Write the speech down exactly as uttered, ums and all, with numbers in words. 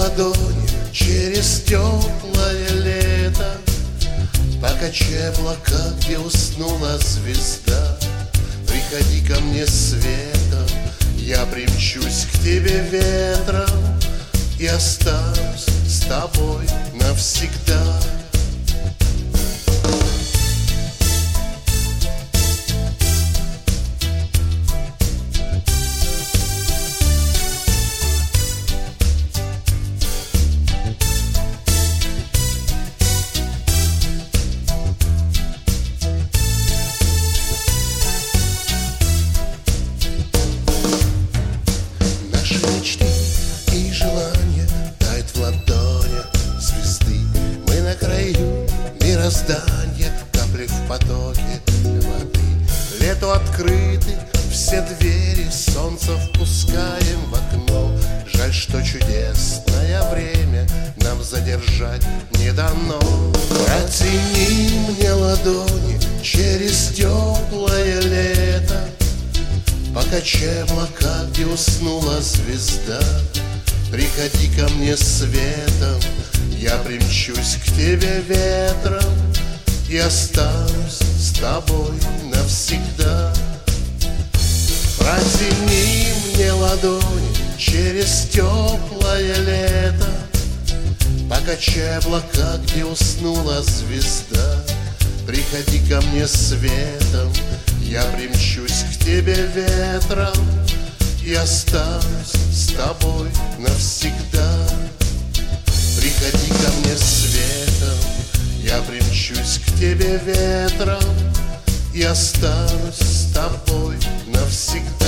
ладони через теплое лето, покачай облака, где уснула звезда. Приходи ко мне светом, я примчусь к тебе ветром и останусь с тобой навсегда. Мечты и желания тают в ладонях звезды. Мы на краю мироздания, капли в потоке воды. Лету открыты все двери, солнце впускаем в окно. Жаль, что чудесное время нам задержать не дано. Протяни мне ладони через теплое лето, покачай облака, где уснула звезда. Приходи ко мне светом, я примчусь к тебе ветром и останусь с тобой навсегда. Протяни мне ладони через теплое лето, покачай облака, где уснула звезда. Приходи ко мне светом, я примчусь к тебе ветром и останусь с тобой навсегда. Приходи ко мне светом, я примчусь к тебе ветром и останусь с тобой навсегда.